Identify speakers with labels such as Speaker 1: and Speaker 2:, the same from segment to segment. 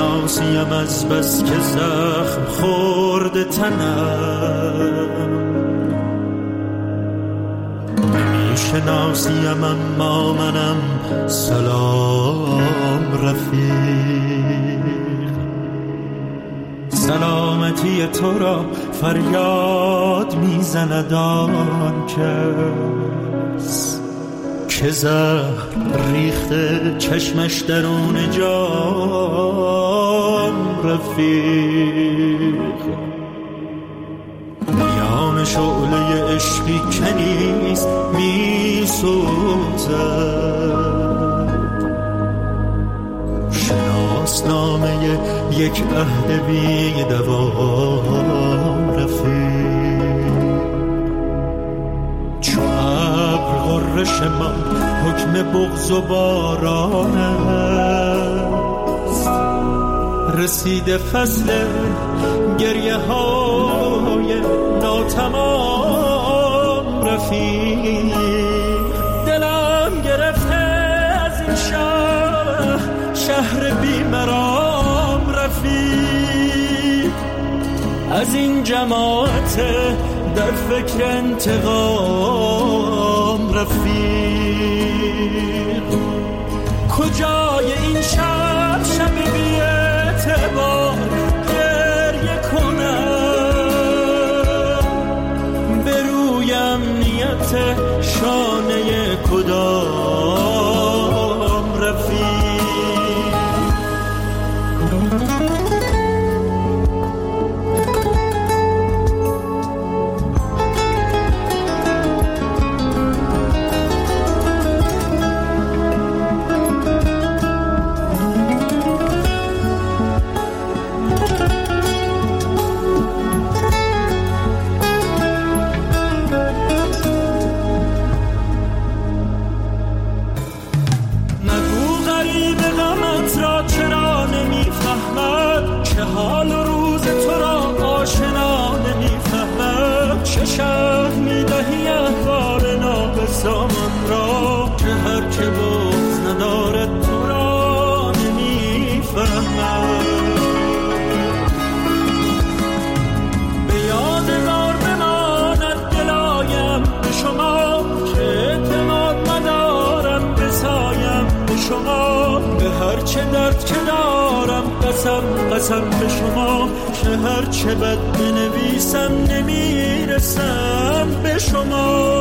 Speaker 1: شناسیم از بس که زخم خورده تنم، نمی شناسیم اما منم. سلام رفیق، سلامتی تو را فریاد میزند آن کس که زهر ریخته چشمش درون جام. رفیق میان شعله عشقی که نیست میسوزد، شناسنامه یک عهد بی دوام. رفیق چو ابر غرش ما حکم بغض و باران است، رسیده فصل گریه های ناتمام. رفیق دلم گرفته از این شهر بیمرام. رفیق از این جماعت در فکر انتقام. رفیق کجای این شب بی اعتبار گریه کنم، به روی امنیت شانه کدام. رفیق سامان را که هر که بغض ندارد تو را نمیفهمد. به یادگار بماند دلایم به شما که اعتماد ندارم بسایم به شما، به هر چه درد که دارم قسم به شما که هر چه بد بنویسم نمیرسم به شما.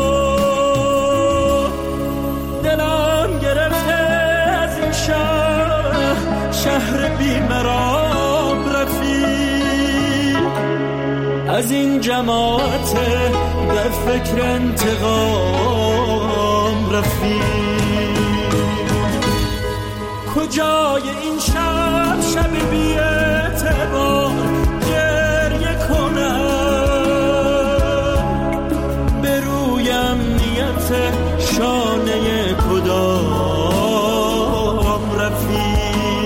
Speaker 1: دلم گرفته از این شهر بیمرام. رفیق از این جماعت در فکر انتقام. رفیق کجای این شب بی اعتبار گریه کنم، به روی امنیت شانه کدام. رفیق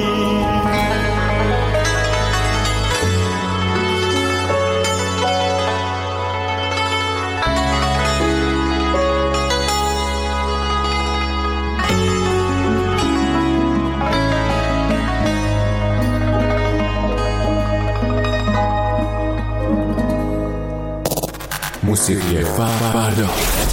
Speaker 2: موسیقی فردا.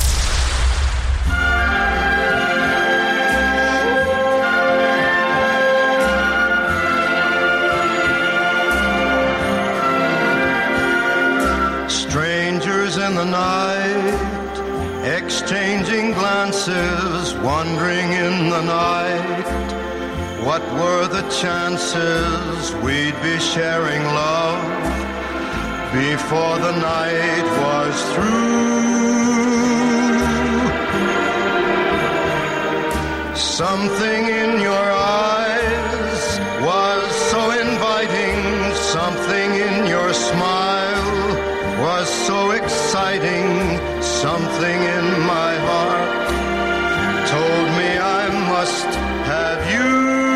Speaker 3: Strangers in the night, exchanging glances, wandering in the night. What were the chances we'd be sharing love before the night was through? Something in your eyes was so inviting, something in your smile was so exciting, something in my heart told me I must have you.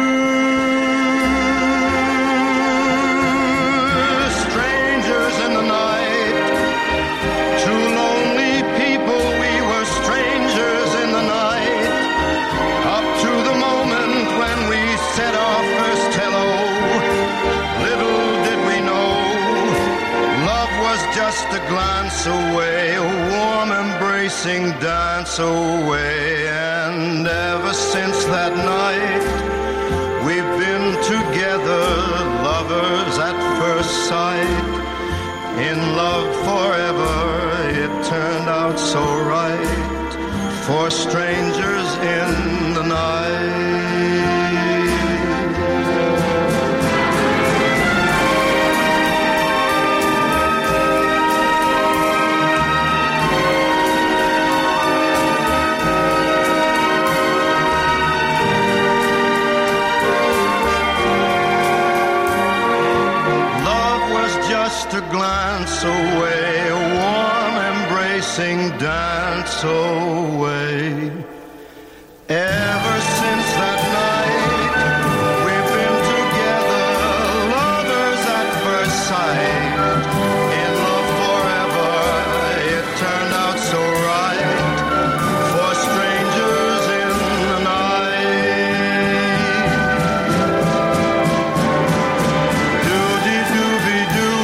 Speaker 3: Strangers in the night, two lonely people, we were strangers in the night, up to the moment when we said our first hello. just a glance away, a warm embracing dance away. And ever since that night, we've been together, lovers at first sight. In love forever, it turned out so right, for strangers in the night. Just a glance away, a warm embracing dance away. Ever since that night, we've been together, lovers at first sight. In love forever, it turned out so right, for strangers in the night. Do-dee-doo-be-doo,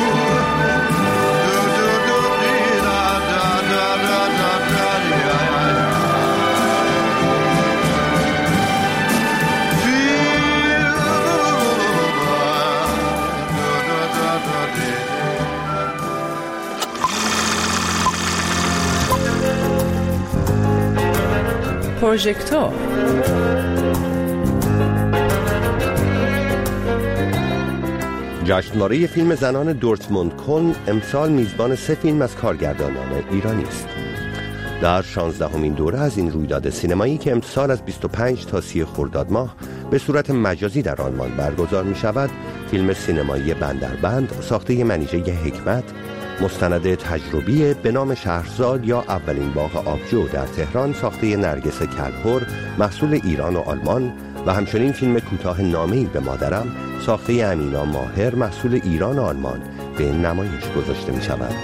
Speaker 4: پروژکتور.
Speaker 5: جشنواره فیلم زنان دورتموند کلن امسال میزبان 3 فیلم از کارگردانان ایرانی است. در 16مین دوره از این رویداد سینمایی که امسال از 25 تا 30 خرداد ماه به صورت مجازی در آلمان برگزار می شود، فیلم سینمایی بندربند ساخته منیژه حکمت، مستند تجربی به نام شهرزاد یا اولین باغ آبجو در تهران ساخته نرگس کلهر محصول ایران و آلمان و همچنین فیلم کوتاه نامه‌ای به مادرم ساخته امینا ماهر محصول ایران و آلمان به نمایش گذاشته می شود.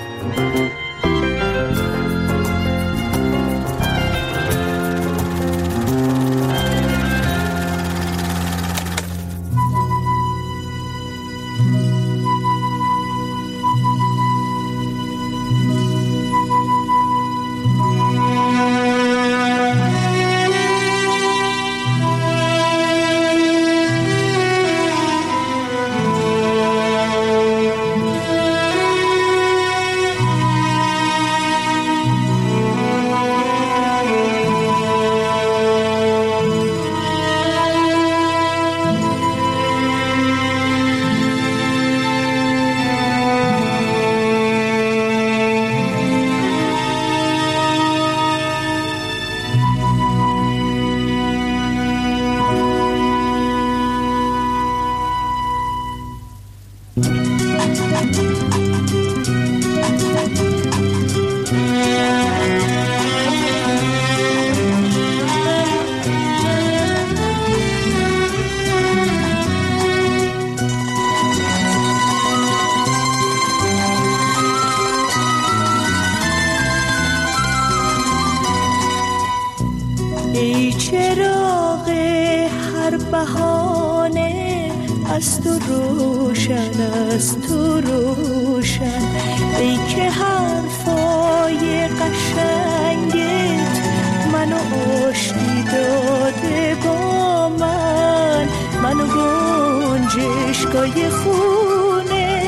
Speaker 6: ای چراغ هر بهانه از تو روشن، از تو روشن، ای که حرفای قشنگت منو آشتی داده با من، منو گنجشگاه خونه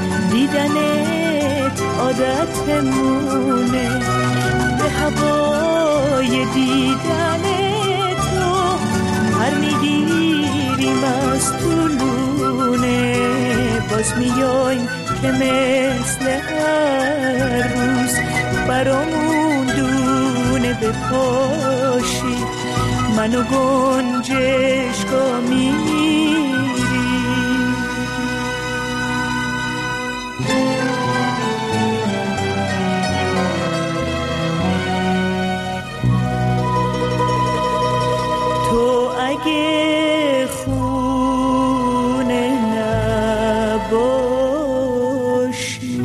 Speaker 6: دیدنت عادتمونه، به هوای دیدن تو هر میگیریم از طولونه، باز میایم که مثل هر روز برامون دونه بپاشی، منو گنجشگاه میری. اگه خونه نباشی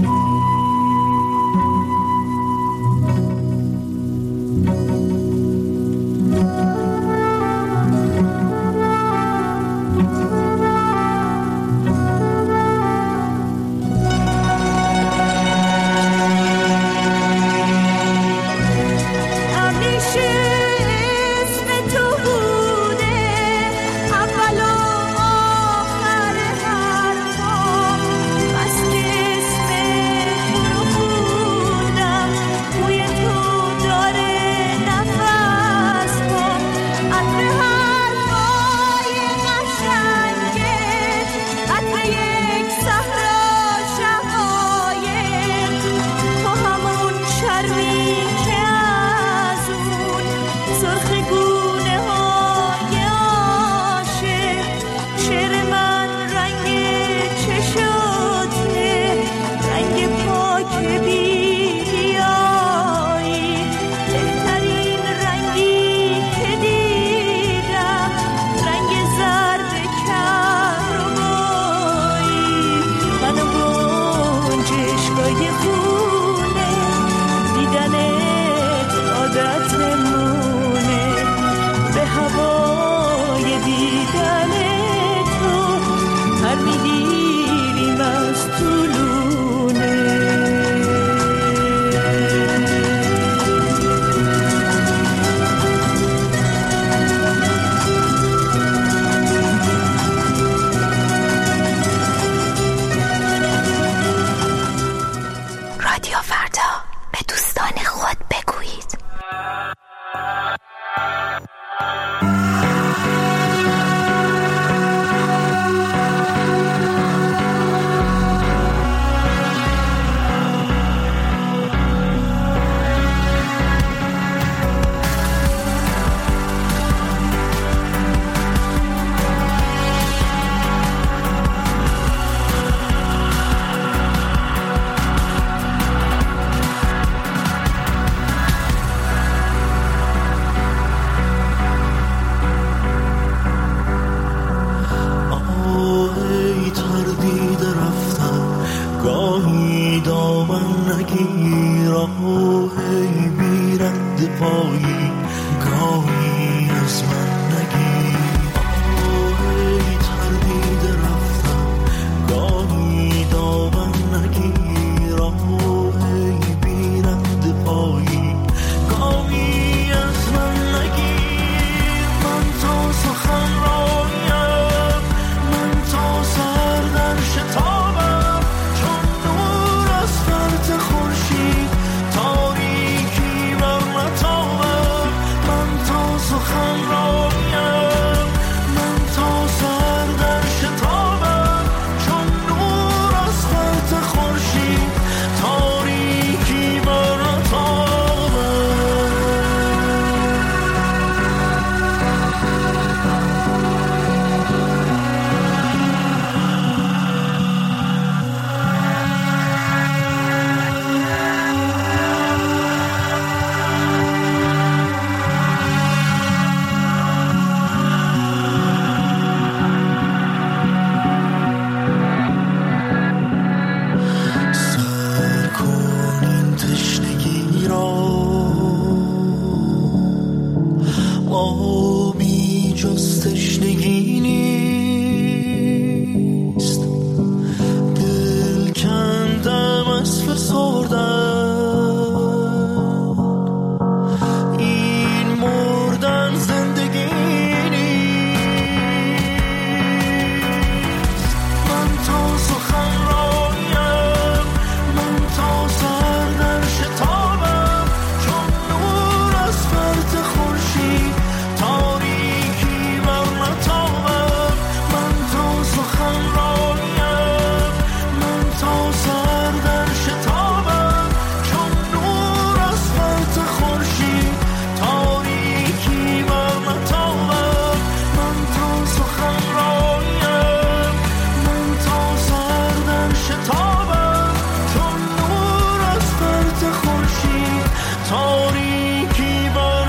Speaker 4: تا سخنرایم، من تا سر در شتابم، چون نور از فرط خورشید تاریکی بر نتابم. من تا سخنرایم، من تا سر در شتابم، چون نور از فرط خورشید تاریکی بر نتابم. من تا سخنرایم، من تا سر در شتابم، چون نور از فرط خورشید تاریکی بر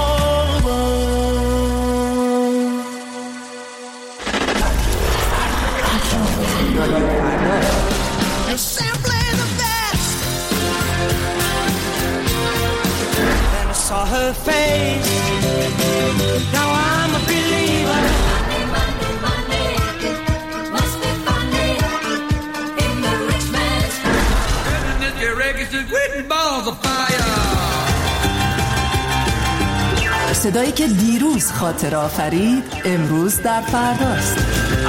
Speaker 4: نتابم. You're simply the best. Then I saw her face. Now I'm a believer.
Speaker 7: Money, money, must be funny in the rich man's
Speaker 4: And this reggae is written balls of fire.
Speaker 8: صدایی که دیروز خاطر آفرید امروز در فرداست.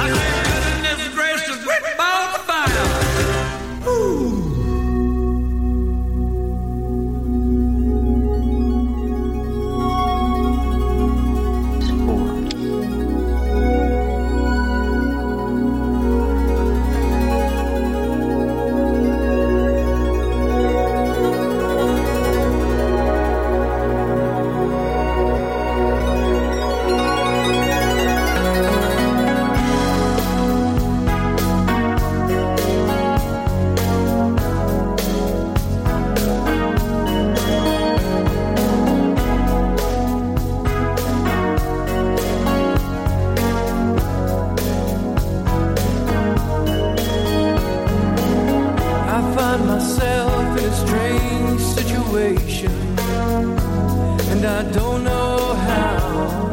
Speaker 4: And I don't know how.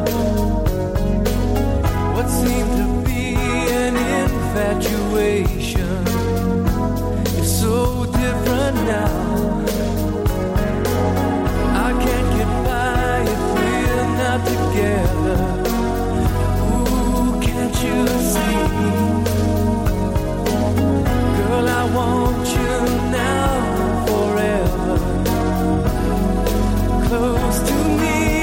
Speaker 4: What seemed to be an infatuation is so different now. I can't get by if we're not together. Ooh, can't you see? Girl, I want you now forever. Close to me.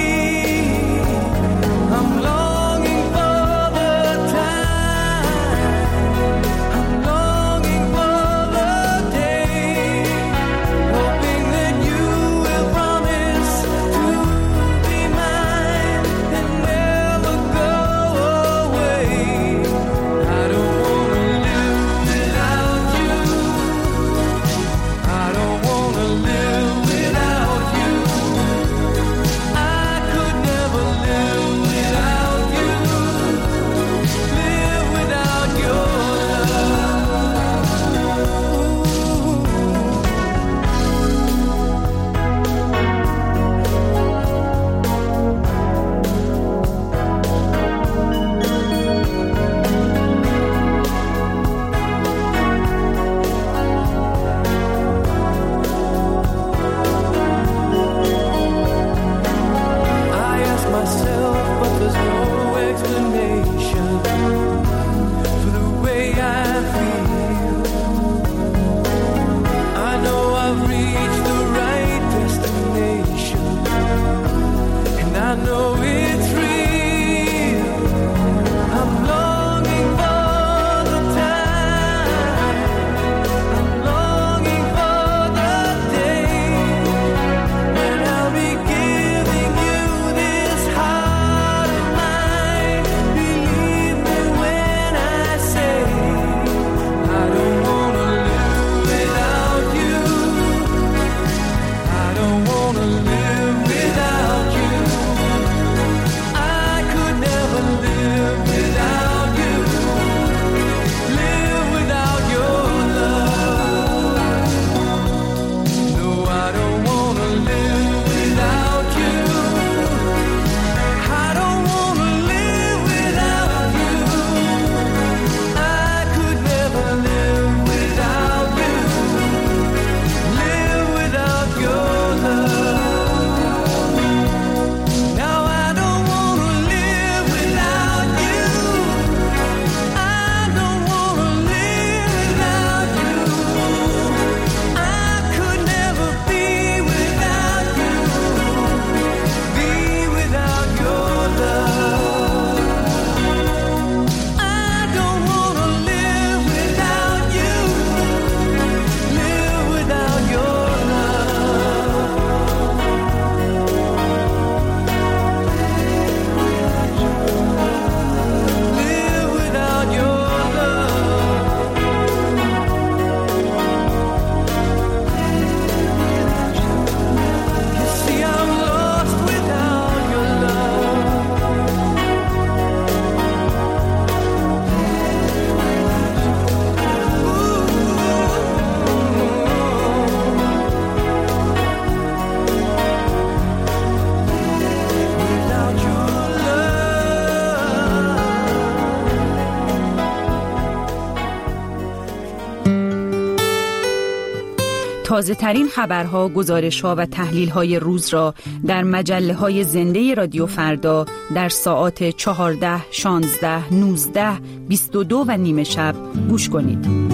Speaker 9: تازه ترین خبرها، گزارش‌ها و تحلیل‌های روز را در مجله‌های زنده رادیو فردا در ساعات 14، 16، 19، 22 و نیم شب گوش کنید.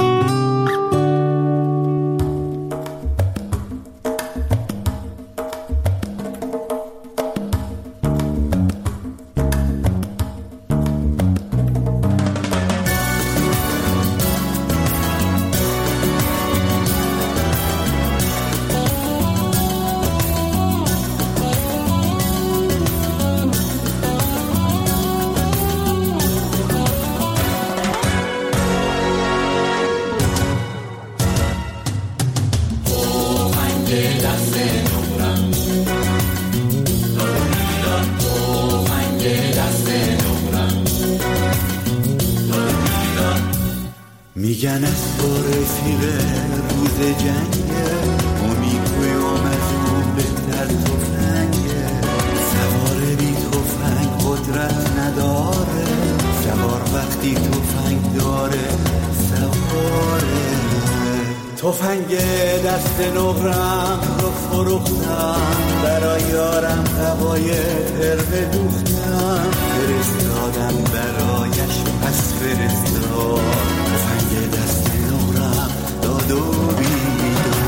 Speaker 10: میگن از تو رفیق روز جنگه، امیدوارم از اون بهتر تفنگه. سوار بی تفنگ قدرت نداره، سوار وقتی تفنگ داره سواره. تفنگ دست نقرم رو فروختم، برای یارم هوای پرده دوختم. فرستادم برایش پس فرستاد، تفنگ دست نقرم داد و بیداد.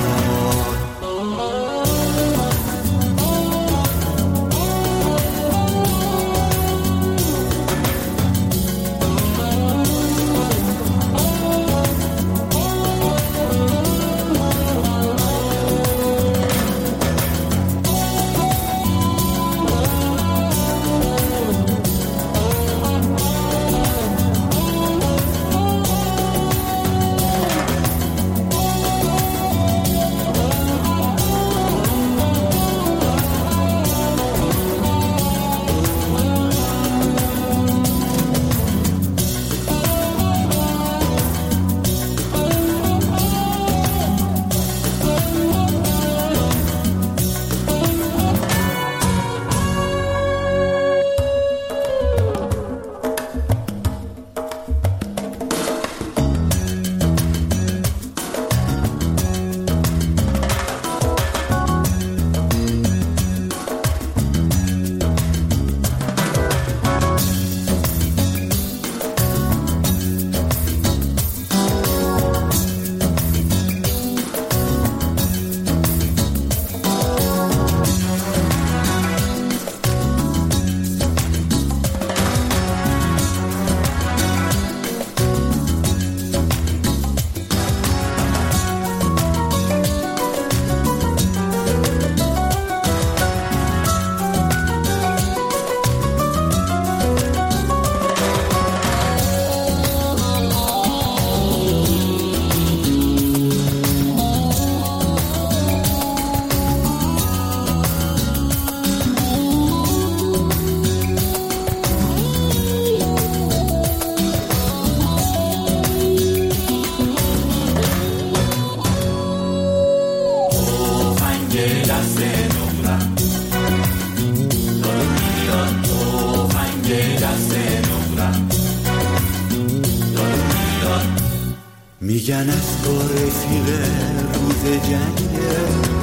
Speaker 10: میگن از تو رفیق روز جنگه،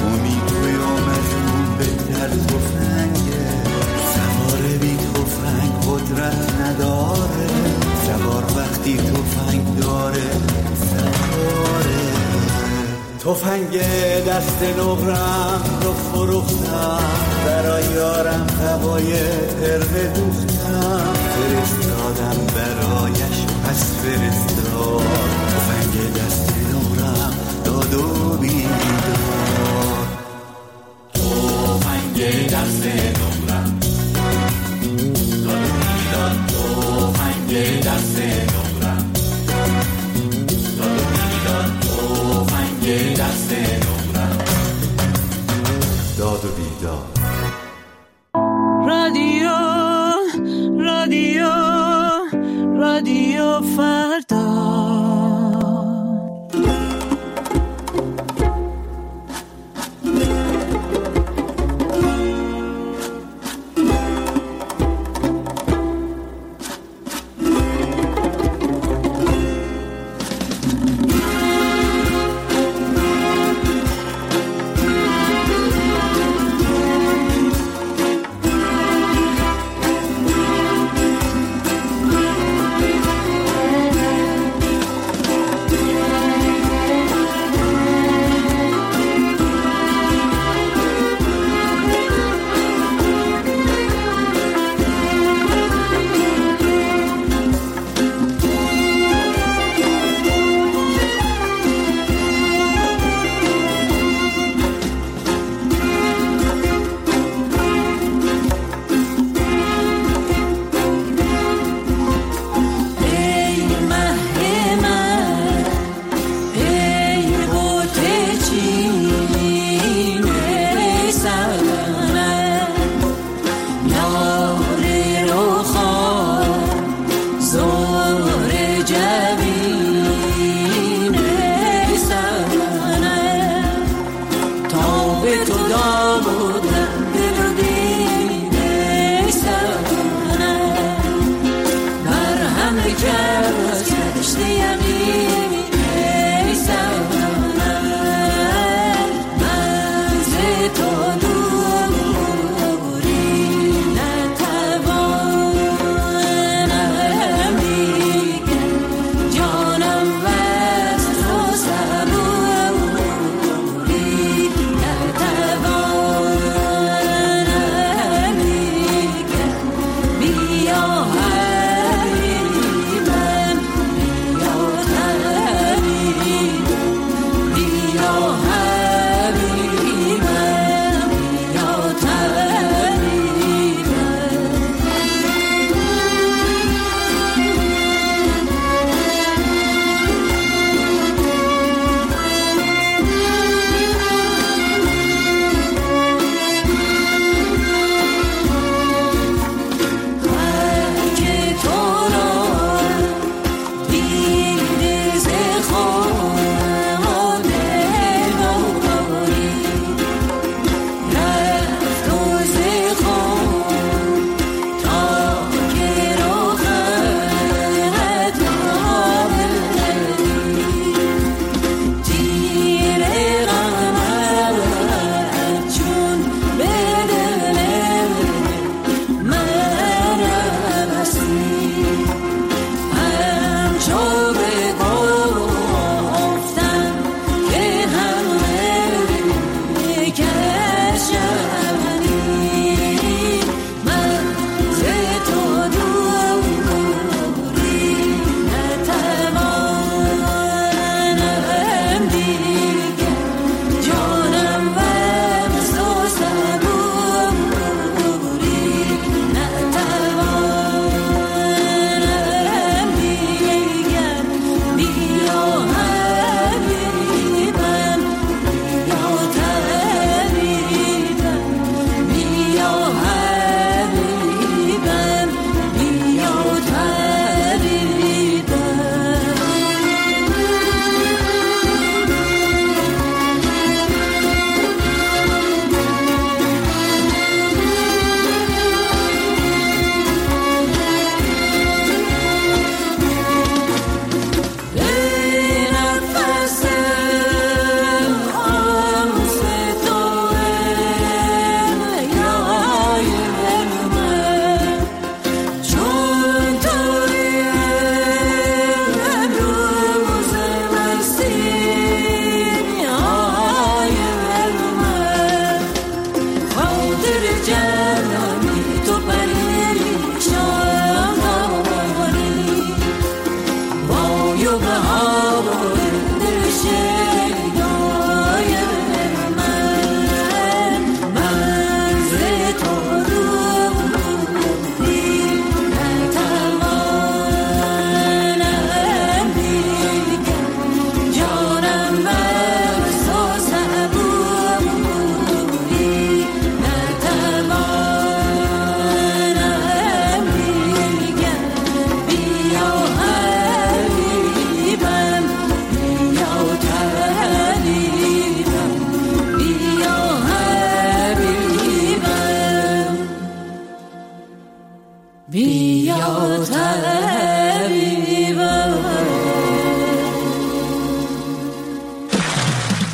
Speaker 10: امیدوارم از اون بهتر تفنگه. سوار بی تفنگ قدرت نداره، سوار وقتی تفنگ داره سواره. تفنگ دست نقرم رو فروختم، برای یارم هوای پرده دوختم. فرستادم برایش پس فرستاد، تفنگ دست نقرم داد و بیداد. تفنگ دست نقرم داد و بیداد. تفنگ دست نقرم داد و بیداد. تفنگ دست نقرم داد و بیداد.
Speaker 6: رادیو فردا.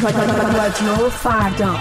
Speaker 8: رادیو فردا.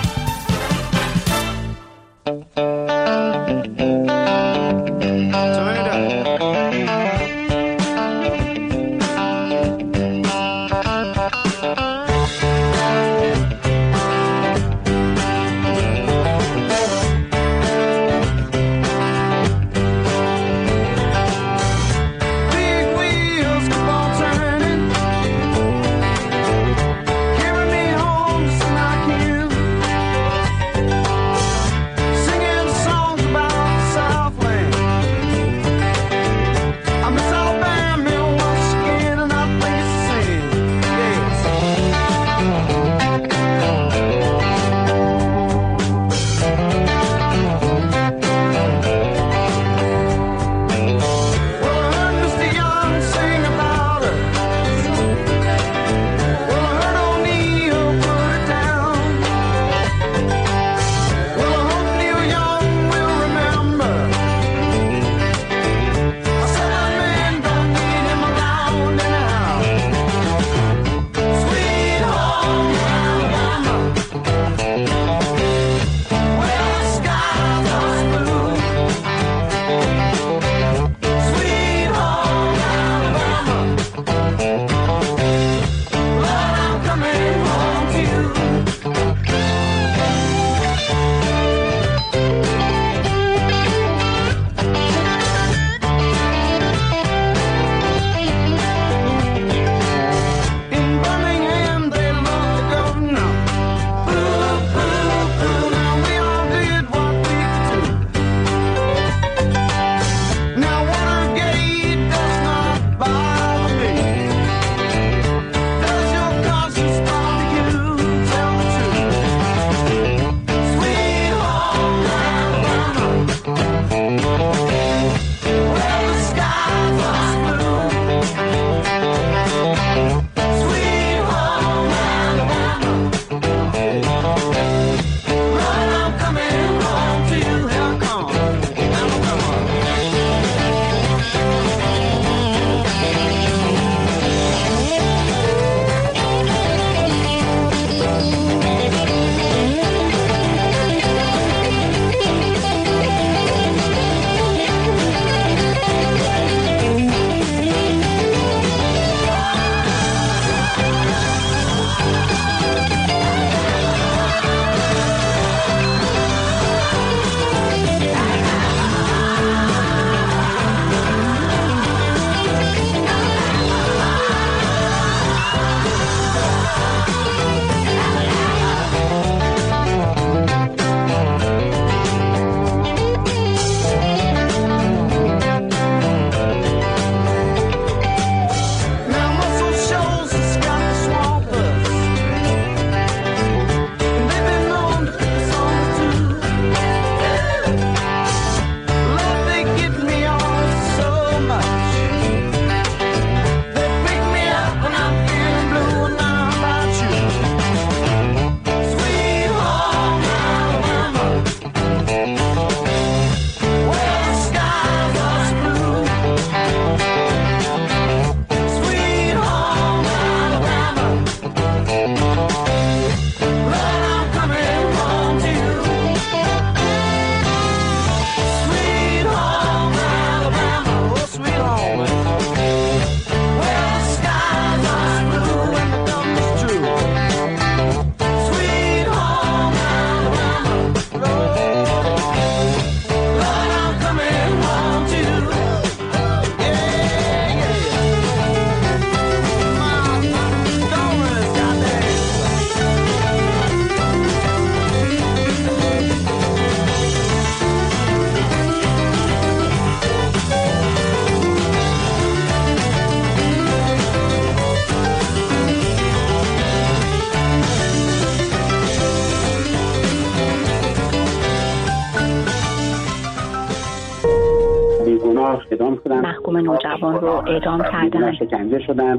Speaker 11: محکوم نوجوان رو اعدام کردن.
Speaker 12: شکنجه شدن.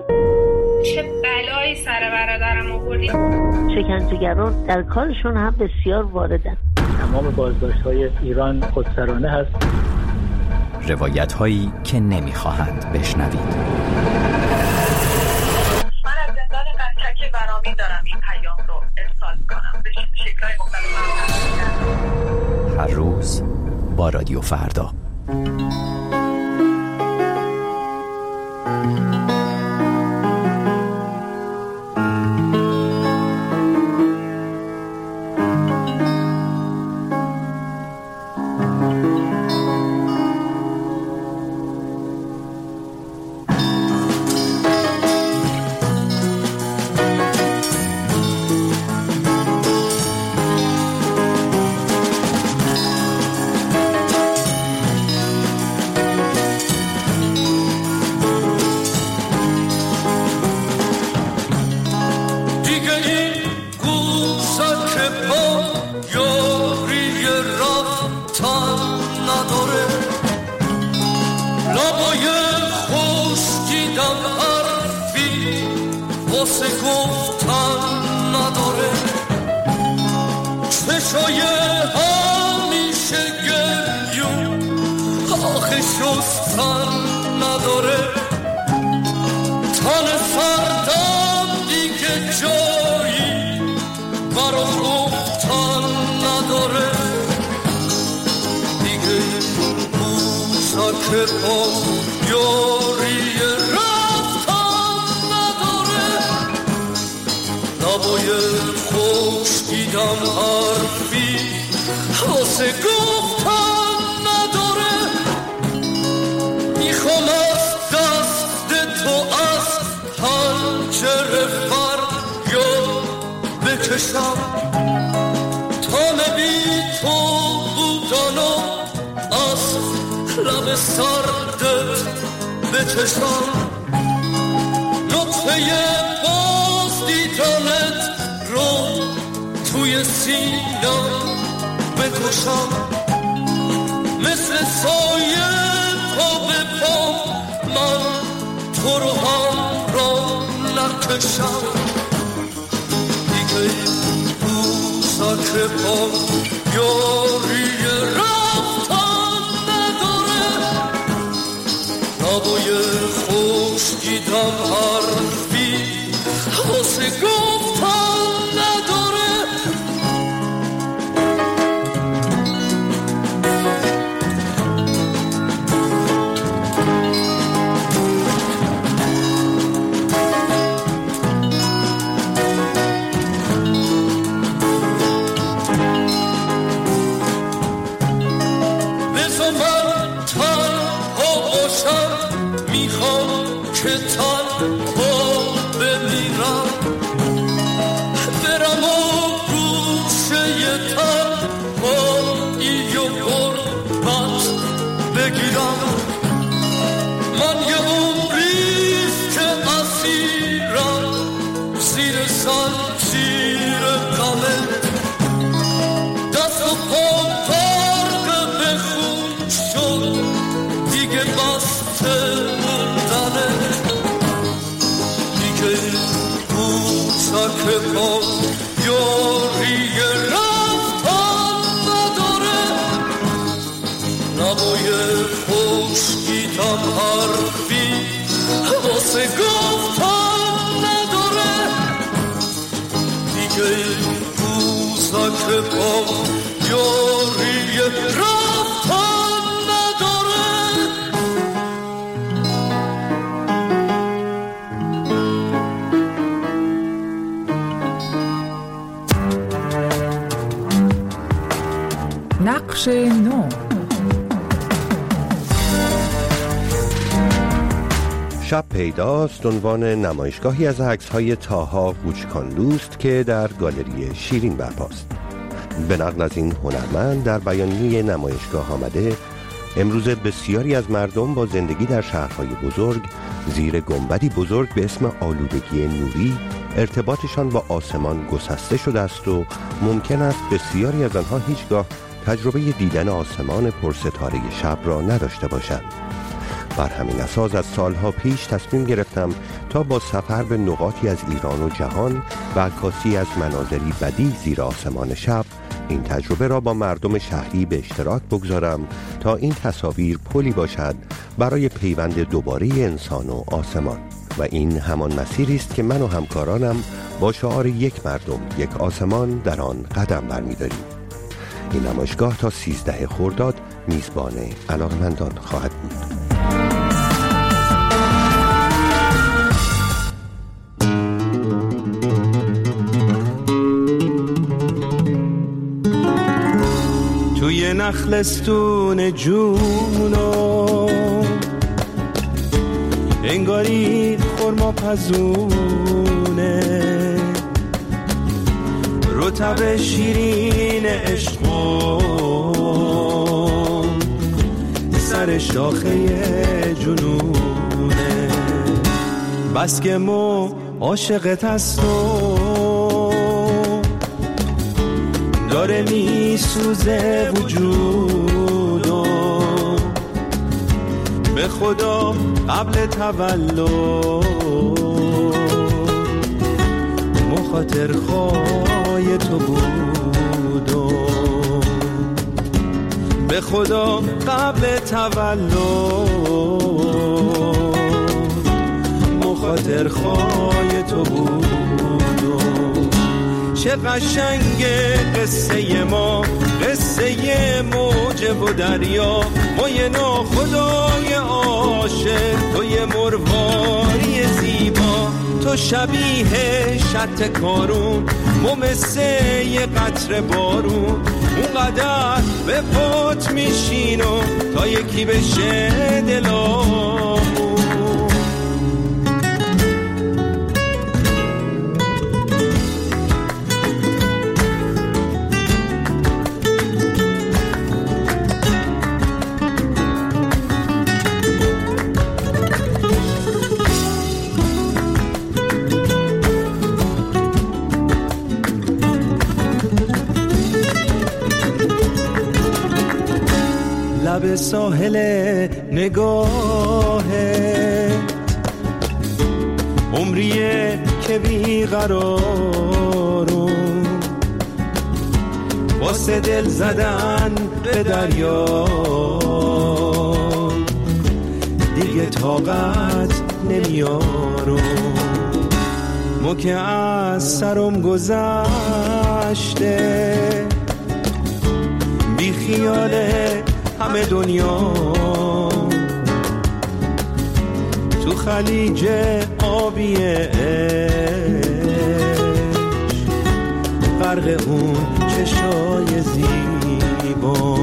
Speaker 13: چه بلایی سر برادرم آوردی؟
Speaker 14: شکنجهگران در کارشون هم بسیار واردن.
Speaker 15: تمام بازداشت‌های ایران خودسرانه هست.
Speaker 16: روایت‌هایی که نمی‌خواهند بشنوید.
Speaker 13: من از زندان قطک برامین دارم این پیام رو
Speaker 16: فردا.
Speaker 8: نقش نو.
Speaker 5: شب پیداست عنوان نمایشگاهی از عکس‌های طاها قوچکاندوست که در گالری شیرین برپاست. به نقل از این هنرمند در بیانیه نمایشگاه آمده امروز بسیاری از مردم با زندگی در شهرهای بزرگ زیر گنبدی بزرگ به اسم آلودگی نوری ارتباطشان با آسمان گسسته شده است و ممکن است بسیاری از آنها هیچگاه تجربه دیدن آسمان پرستاره شب را نداشته باشند. بر همین اساس از سالها پیش تصمیم گرفتم تا با سفر به نقاطی از ایران و جهان و عکاسی از مناظری بدیع زیر آسمان شب این تجربه را با مردم شهری به اشتراک بگذارم تا این تصاویر پلی باشد برای پیوند دوباره انسان و آسمان. و این همان مسیری است که من و همکارانم با شعار یک مردم یک آسمان در آن قدم برمی‌داریم. این نمایشگاه تا 13 خرداد میزبان علاقه‌مندان خواهد بود.
Speaker 1: توی نخلستون جونو انگاری خرما پزونه، رطب شیرین عشقو سر شاخه جنونه. بس که مو عاشقت هستو داره میسوزه وجودو، به خدا قبل تولد مخاطر خواهی تو بودو، به خدا قبل تولد مخاطر خواهی تو بودو. چه قشنگه قصه ما، قصه موج و دریا، ما یه ناخدای عاشق، تو یه مرواری زیبا، تو شبیه شط کارون، ما مثل یه قطره بارون، اونقدر به پات میشینو تا یکی بشه دلامون. لب ساحل نگاهه عمریه که بیقرارم، واسه دل زدن به دریا دیگه طاقت نمیارم. مو که از سرم گذشته بی خیاله همه دنیا، تو خلیج آبی عشق غرق اون چشای زیبا،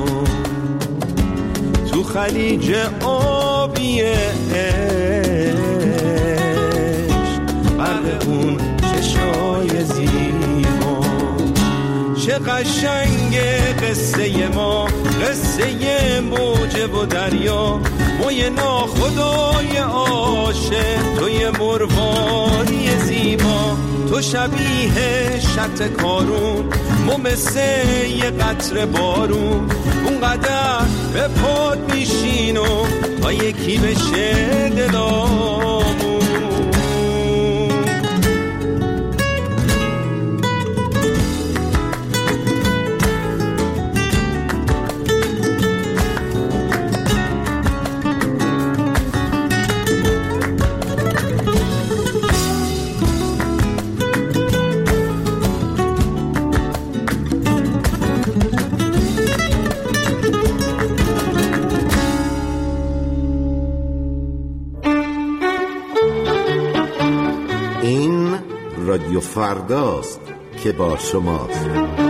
Speaker 1: تو خلیج آبی عشق غرق اون چشای زیبا. چه قشنگه قصه ما، قصه موج و دریا، ما یه ناخدای عاشق، تو یه مرواری زیبا، تو شبیه شط کارون، ما مثل یه قطره بارون، اونقدر به پات میشینو تا یکی بشه دلامون.
Speaker 12: رادیو فرداست که با شماست.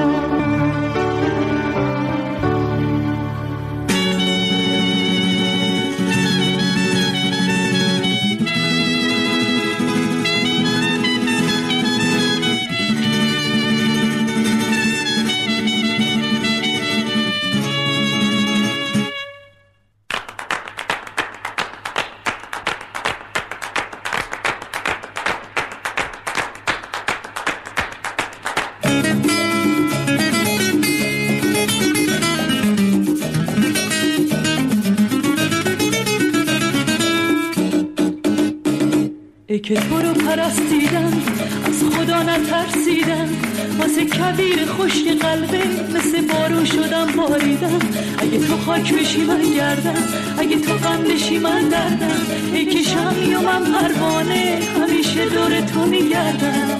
Speaker 6: ای که تو رو پرستیدم از خدا نترسیدم، واسه کویر خشک قلبه مثل بارون شدم باریدم. اگه تو خاک بشی من گردم، اگه تو غم بشی من دردم. ای که شمی و من پروانه همیشه دور تو میگردم.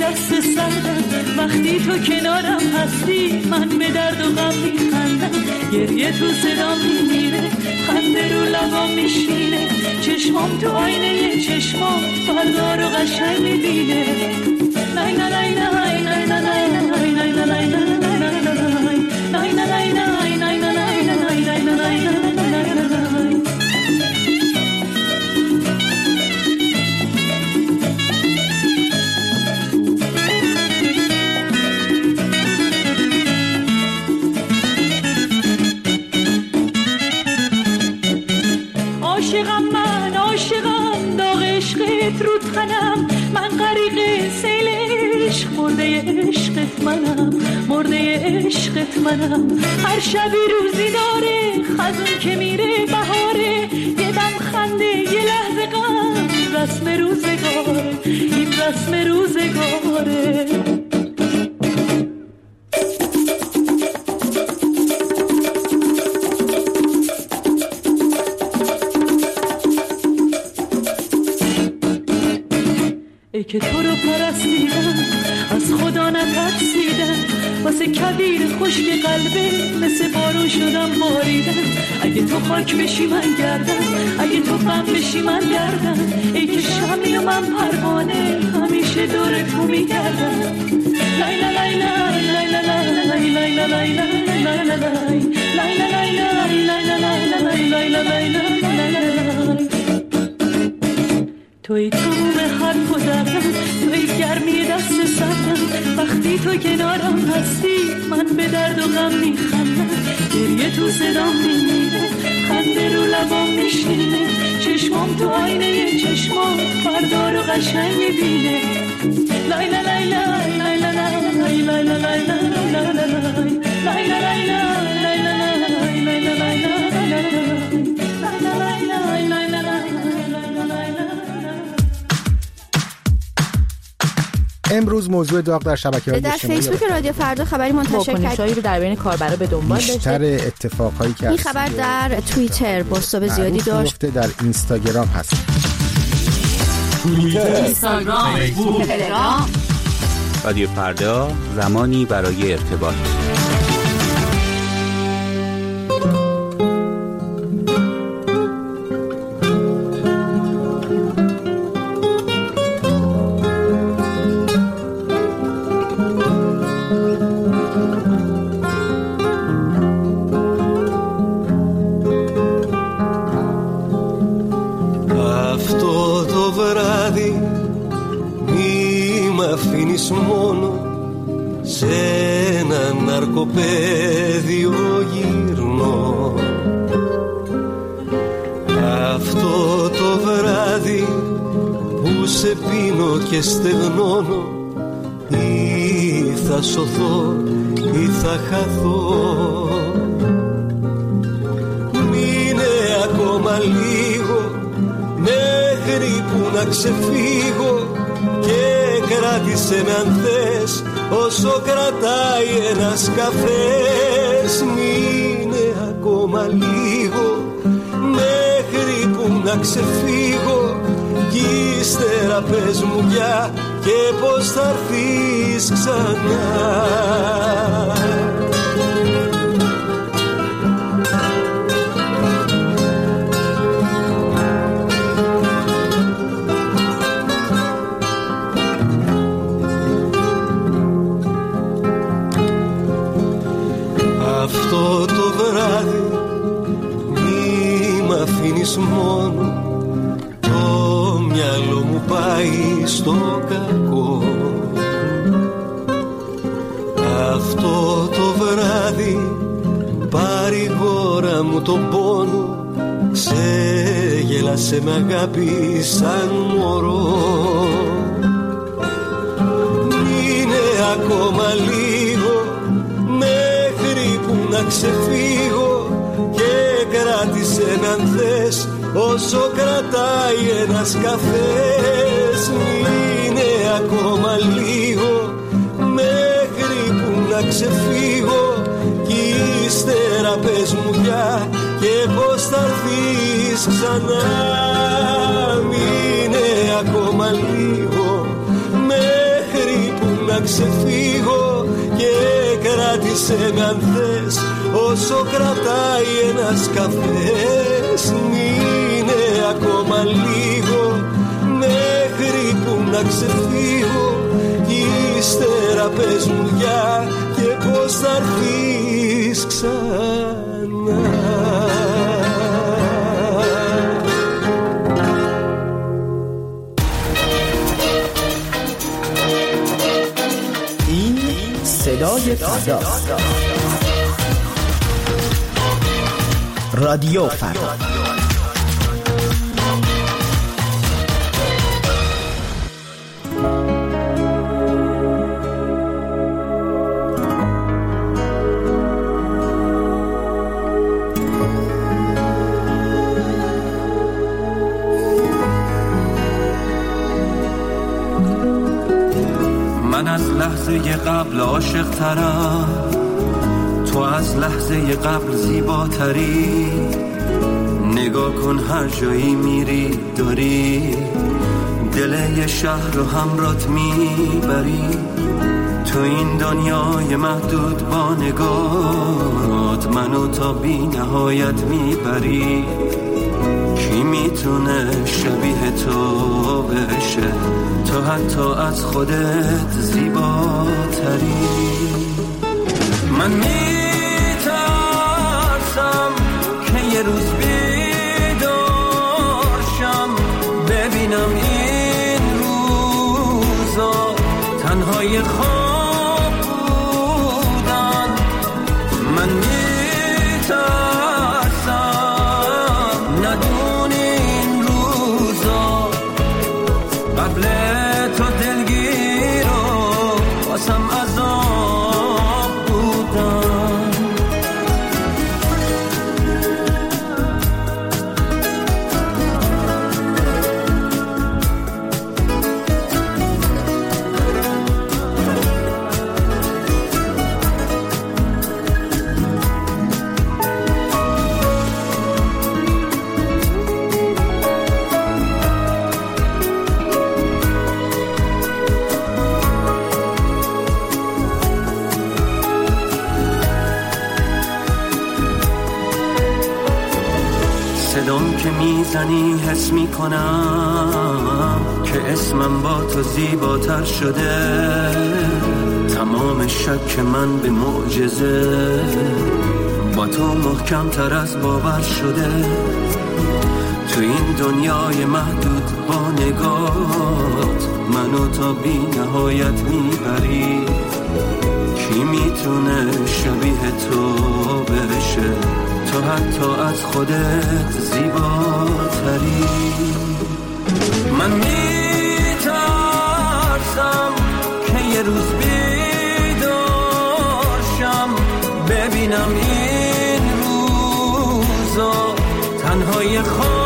Speaker 6: دست سردم وقتی تو کنارم هستی من به درد و غم میخندم گریه تو صدام میمیره خنده رو لبام میشینه چشمام تو آینه چشمام فردا رو قشنگ میبینه لای لای لای لای لای لای لای لای لای عاشقم داغ عشقت رو تنم من غریق سیل عشق مرده عشقت منم هر شبی روزی داره خزون که میره بهاره یه دم خنده یه لحظه غم رسم روزگاره این رسم روزگاره ای که تو رو پرستیدم از خدا نترسیدم واسه کبیر خشک قلبه مثل بارون شدم باریدم اگه تو خاک بشی من گردم اگه تو غم بشی من گردم ای که شمی و من پروانه همیشه دور تو میگردم لای لای لای لای لای لای لای لای لای لای لای لای لای توی تموم حرف و دردم توی گرمی دست سردم وقتی تو کنارم هستی من به درد و غم میخندم گریه تو صدام میمیره خنده رو لبام میشینه چشمام تو آینه چشمام فردا رو قشنگ میبینه لای لای لای لای لای لای لای لای لای لای
Speaker 17: امروز موضوع داغ در شبکه‌های اجتماعی
Speaker 18: در فیسبوک رادیو فردا خبری منتشر
Speaker 19: کرد رو در بین کاربرا به دنبال داشته.
Speaker 17: بیشتر اتفاقایی که
Speaker 18: این خبر در توییتر بازتاب زیادی داشت.
Speaker 17: در اینستاگرام هست.
Speaker 2: توییتر،
Speaker 19: اینستاگرام، فیسبوک، تلگرام.
Speaker 16: رادیو فردا زمانی برای ارتباط.
Speaker 20: Μόνο σε ένα ναρκοπαίδιο γυρνώ αυτό το βράδυ που σε πίνω και στεγνώνω ή θα σωθώ ή θα χαθώ μείνε ακόμα λίγο μέχρι που να ξεφύγω κράτησε με αν θες όσο κρατάει ένας καφές μείνε ακόμα λίγο μέχρι που να ξεφύγω κι ύστερα πες μου πια και πως θα έρθεις ξανά αυτό το βράδυ μη μ' αφήνεις μόνο το μυαλό μου πάει στο κακό αυτό το βράδυ παρηγόρα μου τον πόνο ξεγέλασε με αγάπη σαν μωρό μείνε ακόμα λίγο να ξεφύγω και κράτησε με αν θες όσο κρατάει ένας καφές μείνε ακόμα λίγο μέχρι που να ξεφύγω κι ύστερα πες μου πια και πως θα έρθεις ξανά μείνε ακόμα λίγο μέχρι που ξεφύγω και κράτησε με αν θες όσο κρατάει ένας καφές. Μείνε ακόμα λίγο μέχρι που να ξεφύγω, ύστερα πες μου γεια και πως θα έρθεις ξανά.
Speaker 21: صدای فردا، رادیو فردا.
Speaker 10: من از لحظه قبل عاشق ترم، تو از لحظه قبل زیباتری. نگاه کن هر جایی میری داری دل یه شهر رو همرات میبری. تو این دنیای محدود با نگاهت منو تا بی نهایت میبری. کی میتونه شبیه تو بشه، تو حتی از خودت زیباتری. من میترسم که یه روز بیدارشم ببینم این روزا تنهای خواب بودن. من میترسم ندونی این روزا قبل تو دلگیر و واسم عذاب بودن. صدام که میزنی حس میکنم که اسمم با تو زیباتر شده. تمام شک من به معجزه با تو محکم تر از باور شده. تو این دنیای محدود با نگاهت منو تا بی نهایت میبری. کی میتونه شبیه تو بشه، تو حتی از خودت زیباتری. من میترسم که یه روز بیدارشم ببینم این روزا تنهای خواب